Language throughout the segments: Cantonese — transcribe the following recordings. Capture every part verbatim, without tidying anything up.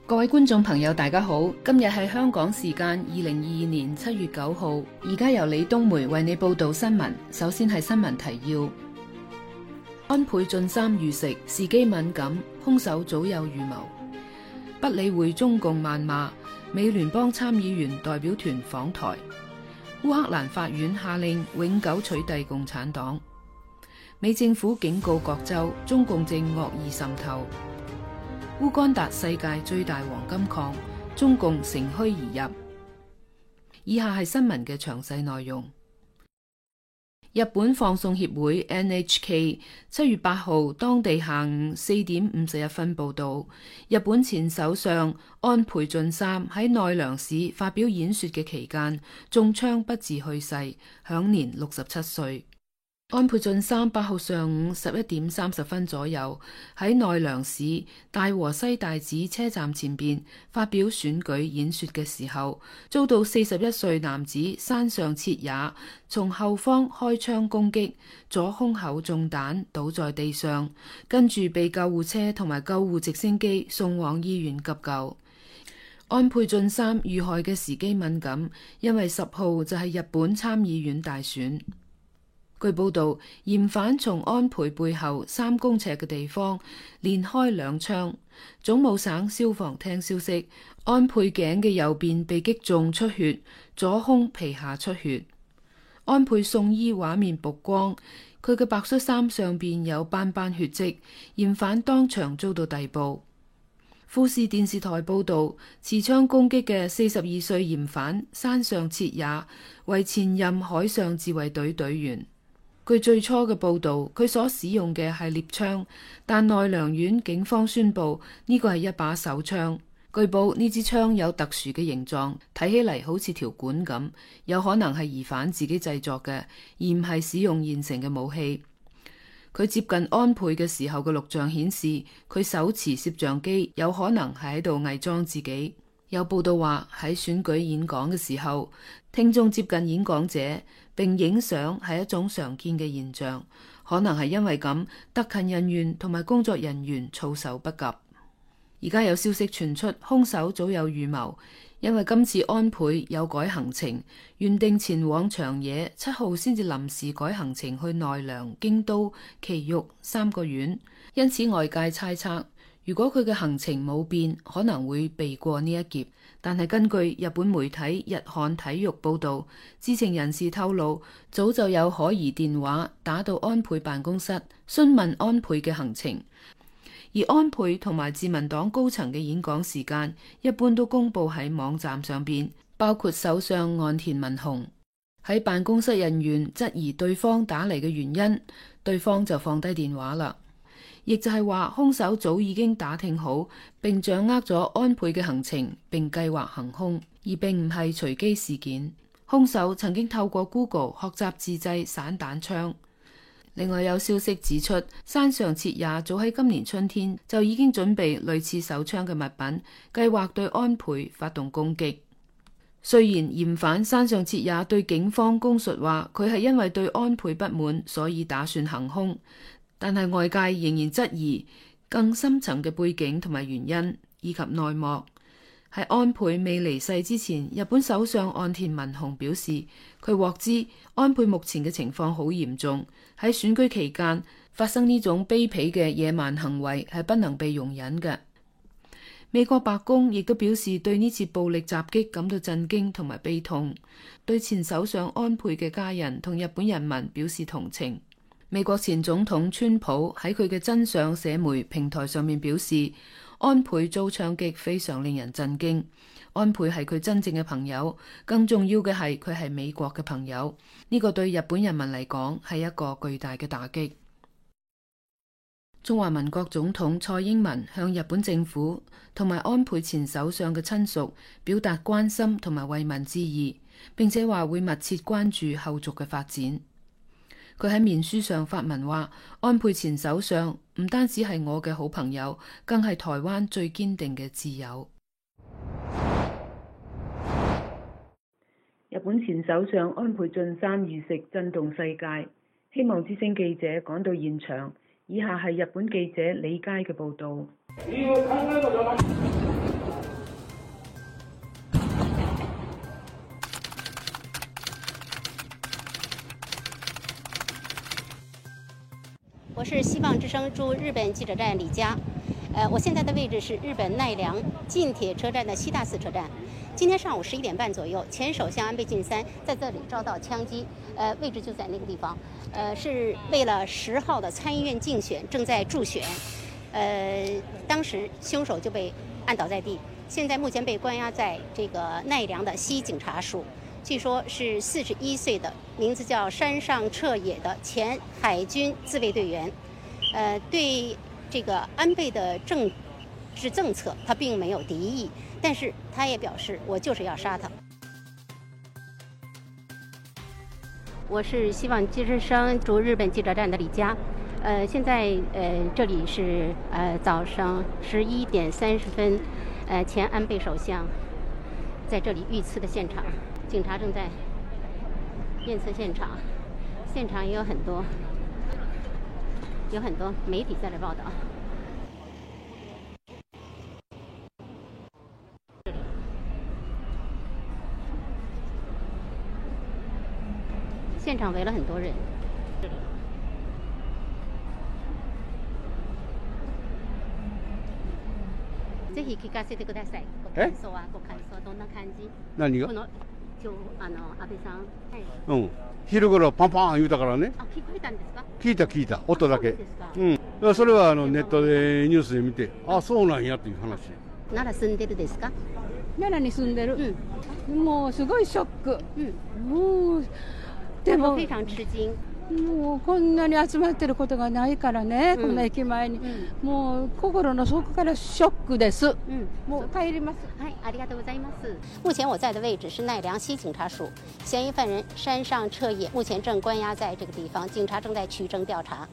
各位觀眾朋友大家好，今日係香港時間二零二二年七月九號，而家由李冬梅為你報道新聞。首先係新聞提要：安倍晉三遇刺，時機敏感，兇手早有預謀。不理會中共謾罵，美聯邦參議員代表團訪台。烏克蘭法院下令永久取締共產黨。美政府警告各州，中共正惡意滲透。烏干達世界最大黃金礦，中共乘虛而入。以下係新聞嘅詳細內容。日本放送協會 N H K 七月八號當地下午四點五十一分報道，日本前首相安倍晉三喺奈良市發表演說嘅期間中槍不治去世，享年六十七歲。安倍晉三八號上午十一點三十分左右喺奈良市大和西大寺車站前邊發表選舉演說嘅時候，遭到四十一歲男子山上徹也從後方開槍攻擊，左胸口中彈，倒在地上，跟住被救護車同埋救護直升機送往醫院急救。安倍晉三遇害嘅時機敏感，因為十號就係日本參議院大選。據報道，嫌犯從安倍背後三公尺嘅地方連開兩槍。總務省消防廳消息，安倍頸嘅右邊被擊中出血，左胸皮下出血。安倍送醫畫面曝光，佢嘅白恤衫上邊有斑斑血跡，嫌犯當場遭到逮捕。富士電視台報道，持槍攻擊嘅四十二歲嫌犯山上徹也為前任海上自衛隊隊員。據最初嘅報導，佢所使用嘅係獵槍，但奈良縣警方宣布呢個係一把手槍。據報呢支槍有特殊嘅形狀，睇起嚟好似條管咁，有可能係疑犯自己製作嘅，而唔係使用現成嘅武器。佢接近安倍嘅時候嘅錄像顯示，佢手持攝像機，有可能係喺度偽裝自己。有報道話喺選舉演講嘅時候，聽眾接近演講者並影相係一種常見嘅現象，可能係因為咁，特勤人員同埋工作人員措手不及。而家有消息傳出，兇手早有預謀，因為今次安倍有改行程，原定前往長野，七號先至臨時改行程去奈良、京都、埼玉三個縣，因此外界猜測，如果佢嘅行程冇變，可能會避過呢一劫。但係根據日本媒體日刊體育報道，知情人士透露，早就有可疑電話打到安倍辦公室，詢問安倍嘅行程。而安倍同埋自民黨高層嘅演講時間，一般都公布喺網站上邊，包括首相岸田文雄。喺辦公室人員質疑對方打嚟嘅原因，對方就放低電話啦。亦就係話，兇手早已經打聽好並掌握咗安倍嘅行程，並計劃行兇，而並唔係隨機事件。兇手曾經透過 Google 學習自製散彈槍。另外有消息指出，山上徹也早喺今年春天就已經準備類似手槍嘅物品，計劃對安倍發動攻擊。雖然嫌犯山上徹也對警方供述話，佢係因為對安倍不滿，所以打算行兇。但係外界仍然質疑更深層嘅背景同埋原因，以及內幕。喺安倍未離世之前，日本首相岸田文雄表示，佢獲知安倍目前嘅情況好嚴重，喺選舉期間發生呢種卑鄙嘅野蠻行為係不能被容忍嘅。美國白宮亦都表示對呢次暴力襲擊感到震驚同埋悲痛，對前首相安倍嘅家人同日本人民表示同情。美國前總統川普喺佢嘅真相社媒平台上面表示，安倍遭槍擊非常令人震驚。安倍係佢真正嘅朋友，更重要嘅係佢係美國嘅朋友。呢個對日本人民嚟講係一個巨大嘅打擊。中華民國總統蔡英文向日本政府同埋安倍前首相嘅親屬表達關心同埋慰問之意，並且話會密切關注後續嘅發展。佢喺面書上發文話，安倍前首相唔單止係我嘅好朋友，更係台灣最堅定嘅摯友。日本前首相安倍晉三遇刺震動世界，希望之聲記者趕到現場。以下係日本記者李佳嘅報道。 我是希望之声驻日本记者站李佳，呃，我现在的位置是日本奈良近铁车站的西大寺车站。今天上午十一点半左右，前首相安倍晋三在这里遭到枪击，呃，位置就在那个地方，呃，是为了十号的参议院竞选正在助选，呃，当时凶手就被按倒在地，现在目前被关押在这个奈良的西警察署。据说是四十一岁的，名字叫山上彻也的前海军自卫队员，呃，对这个安倍的政治政策他并没有敌意，但是他也表示我就是要杀他。我是希望之声驻日本记者站的李佳，呃，现在呃这里是呃早上十一点三十分，呃前安倍首相在这里遇刺的现场。警察正在验刺现场，现场也有很多有很多媒体在来报道。现场围了很多人。ぜひ聞かせてください。ご感想はご感想どんな感じ？ 何が？ この今日あの安倍さん、はい、 うん、昼頃パンパン言うたからね。 あ、聞こえたんですか？ 聞いた聞いた、音だけ。 そうですか。 うん、それはあのネットでニュースで見て、あ、そうなんやという話。 奈良住んでるですか？ 奈良に住んでる、うん、もうすごいショック、 うん、 もうでも非常吃驚。 もうこんなに集まってることがないからね、うん、こんな駅前に、うん、もう心の底からショックです、うん、もう帰ります。 はい、ありがとうございます。目前我在的位置是奈良西警察署，嫌疑犯人山上彻也目前正关押在这个地方，警察正在取证調查。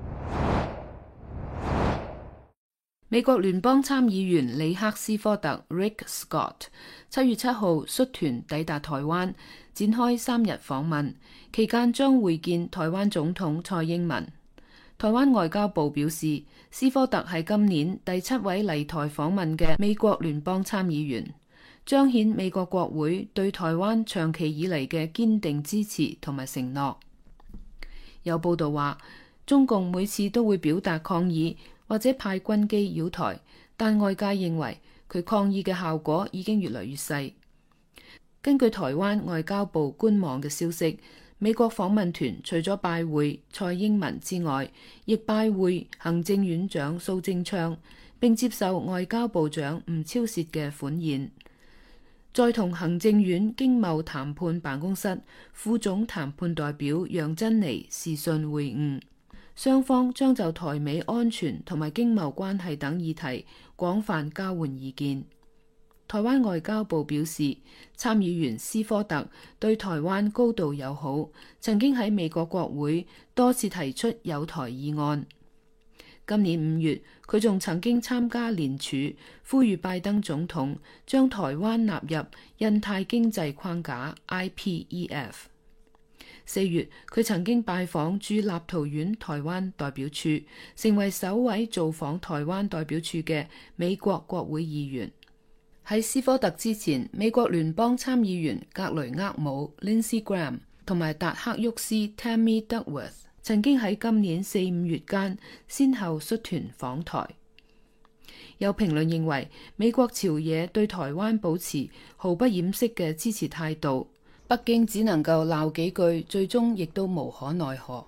美國聯邦參議員里克斯科特 Rick Scott 七月七號率團抵達台灣，展開三日訪問，期間將會見台灣總統蔡英文。台灣外交部表示，斯科特係今年第七位嚟台訪問嘅美國聯邦參議員，彰顯美國國會對台灣長期以嚟嘅堅定支持同埋承諾。有報道話，中共每次都會表達抗議或者派軍機擾台，但外界認為佢抗議嘅效果已經越嚟越細。根據台灣外交部官網嘅消息，美國訪問團除咗拜會蔡英文之外，亦拜會行政院長蘇貞昌，並接受外交部長吳釗燮嘅款宴。再同行政院經貿談判辦公室副總談判代表楊珍妮視訊會晤。雙方將就台美安全同埋經貿關係等議題廣泛交換意見。台灣外交部表示，參議員斯科特對台灣高度友好，曾經喺美國國會多次提出友台議案。今年五月，佢仲曾經參加聯署，呼籲拜登總統將台灣納入印太經濟框架 I P E F。四月，佢曾經拜訪駐立陶宛台灣代表處，成為首位造訪台灣代表處嘅美國國會議員。喺斯科特之前，美國聯邦參議員格雷厄姆 Lindsey Graham 同埋達克沃斯 Tammy Duckworth 曾經喺今年四五月間先後率團訪台。有評論認為，美國朝野對台灣保持毫不掩飾嘅支持態度。北京只能夠鬧幾句，最終亦都無可奈何。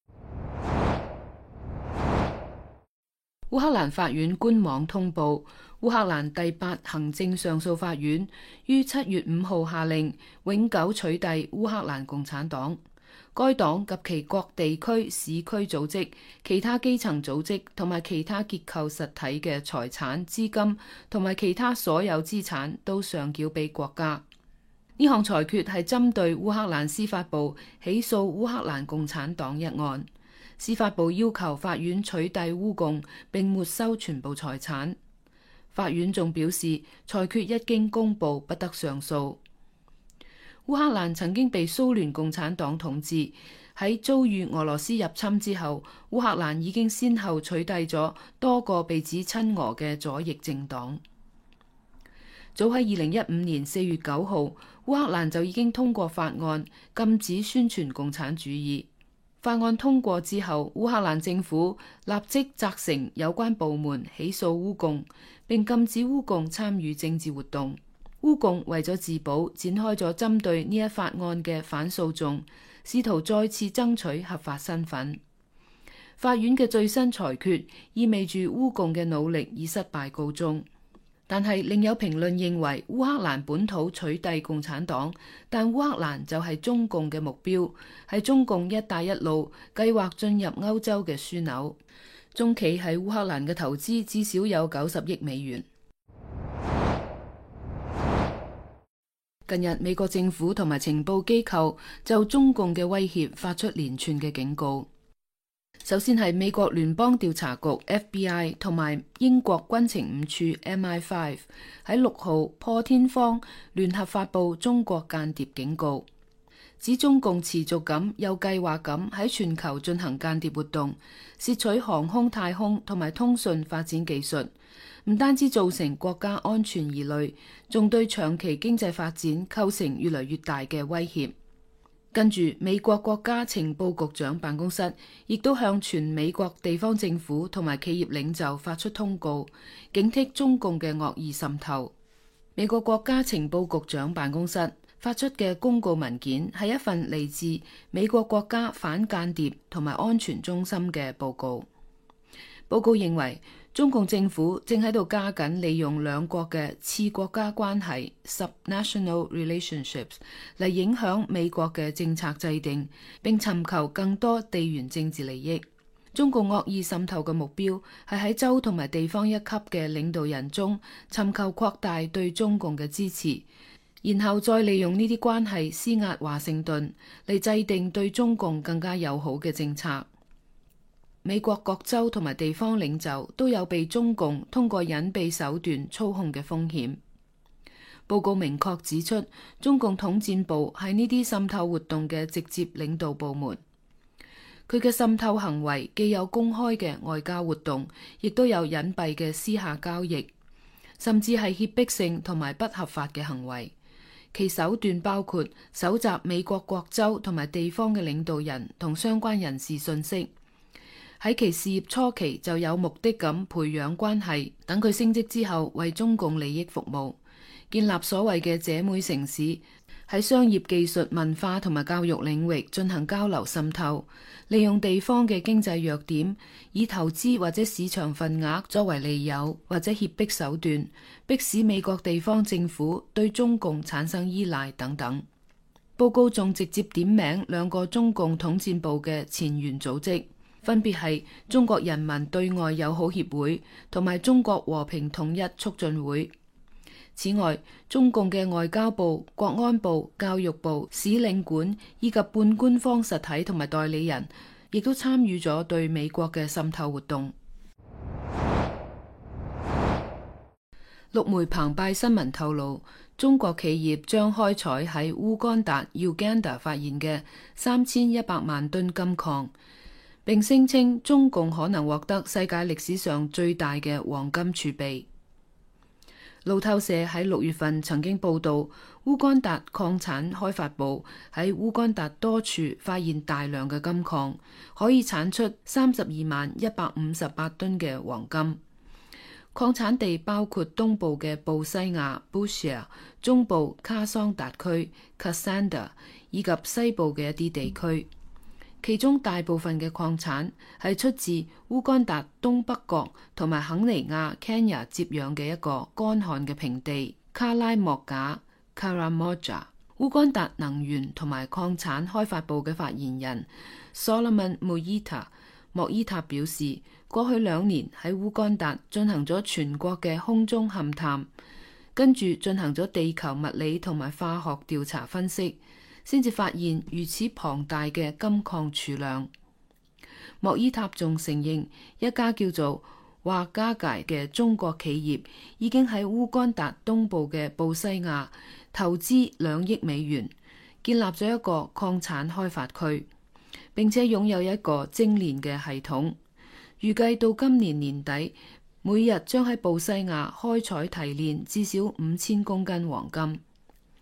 烏克蘭法院官網通報，烏克蘭第八行政上訴法院於七月五號下令永久取締烏克蘭共產黨。該黨及其各地區、市區組織、其他基層組織同埋其他結構實體嘅財產、資金同埋其他所有資產都上繳俾國家。呢項裁決係針對烏克蘭司法部起訴烏克蘭共產黨一案，司法部要求法院取締烏共並沒收全部財產。法院仲表示，裁決一經公佈不得上訴。烏克蘭曾經被蘇聯共產黨統治，喺遭遇俄羅斯入侵之後，烏克蘭已經先後取締咗多個被指親俄嘅左翼政黨。早喺二零一五年四月九號，烏克蘭就已經通過法案禁止宣傳共產主義。 法案通過之後，烏克蘭政府立即責成有關部門起訴烏共，並禁止烏共參與政治活動。烏共為咗自保，展開咗針對呢一法案嘅反訴訟，試圖再次爭取合法身份。法院嘅最新裁決意味住烏共嘅努力以失敗告終。但係另有評論認為，烏克蘭本土取締共產黨，但烏克蘭就係中共嘅目標，係中共一帶一路計劃進入歐洲嘅樞紐。中企喺烏克蘭嘅投資至少有九十億美元。近日，美國政府同埋情報機構就中共嘅威脅發出連串嘅警告。首先係美國聯邦調查局 F B I 同埋英國軍情五處 M I 五 喺六號破天荒聯合發布中國間諜警告，指中共持續咁有計劃咁喺全球進行間諜活動，竊取航空、太空同埋通訊發展技術，唔單止造成國家安全疑慮，仲對長期經濟發展構成越嚟越大嘅威脅。跟住，美國國家情報局長辦公室亦都向全美國地方政府同埋企業領袖發出通告，警惕中共嘅惡意滲透。美國國家情報局長辦公室發出嘅公告文件係一份嚟自美國國家反間諜同埋安全中心嘅報告。報告認為，中共政府正喺度加緊利用兩國嘅次國家關係 （subnational relationships） 嚟影響美國嘅政策制定，並尋求更多地緣政治利益。中共惡意滲透嘅目標係喺州同埋地方一級嘅領導人中尋求擴大對中共嘅支持，然後再利用呢啲關係施壓華盛頓嚟制定對中共更加友好嘅政策。美國各州同埋地方領袖都有被中共通過隱蔽手段操控嘅風險。報告明確指出，中共統戰部係呢啲滲透活動嘅直接領導部門。佢嘅滲透行為既有公開嘅外交活動，亦都有隱蔽嘅私下交易，甚至係脅迫性同埋不合法嘅行為。其手段包括搜集美國各州同埋地方嘅領導人同相關人士信息，喺其事業初期就有目的咁培養關係，等佢升職之後為中共利益服務，建立所謂嘅姐妹城市，喺商業、技術、文化同埋教育領域進行交流滲透，利用地方嘅經濟弱點，以投資或者市場份額作為利誘或者脅迫手段，迫使美國地方政府對中共產生依賴等等。報告仲直接點名兩個中共統戰部嘅前緣組織，分別係中國人民對外友好協會同埋中國和平統一促進會。此外，中共嘅外交部、國安部、教育部、使領館以及半官方實體同埋代理人，亦都參與咗對美國嘅滲透活動。陸媒澎湃新聞透露，中國企業將開採喺烏干達 Uganda 發現嘅三千一百萬噸金礦，並聲稱中共可能獲得世界歷史上最大嘅黃金儲備。路透社喺六月份曾經報道，烏干達礦產開發部喺烏干達多處發現大量嘅金礦，可以產出三十二萬一百五十八噸嘅黃金。礦產地包括東部嘅布西亞 （Busia）、中部卡桑達區 （Kassanda） 以及西部嘅一啲地區。其中大部分嘅礦產係出自烏干達東北角同埋肯尼亞 Kenya 接壤嘅一個乾旱嘅平地卡拉莫賈 Karamoja。烏干達能源同埋礦產開發部嘅發言人 Solomon Moita 莫伊塔表示，過去兩年喺烏干達進行咗全國嘅空中勘探，跟住進行咗地球物理同埋化學調查分析，先至發現如此龐大嘅金礦儲量。莫伊塔仲承認，一家叫做華加界嘅中國企業已經喺烏干達東部嘅布西亞投資兩億美元，建立咗一個礦產開發區，並且擁有一個精煉嘅系統。預計到今年年底，每日將喺布西亞開採提煉至少五千公斤黃金。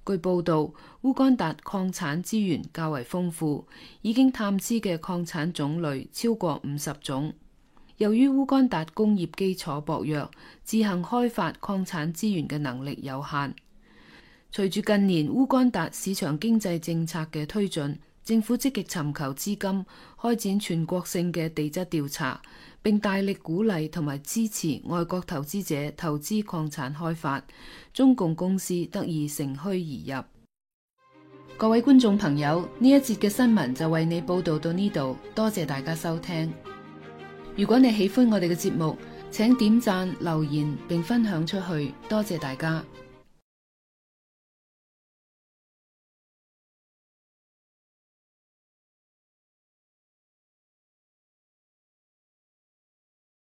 據報道，烏干達礦產資源較為豐富，已經探知嘅礦產種類超過五十種。由於烏干達工業基礎薄弱，自行開發礦產資源嘅能力有限。隨住近年烏干達市場經濟政策嘅推進，政府積極尋求資金，開展全國性嘅地質調查，並大力鼓勵同埋支持外國投資者投資礦產開發，中共公司得以乘虛而入。各位觀眾朋友，呢一節嘅新聞就為你報道到呢度，多謝大家收聽。如果你喜歡我哋嘅節目，請點讚、留言並分享出去，多謝大家。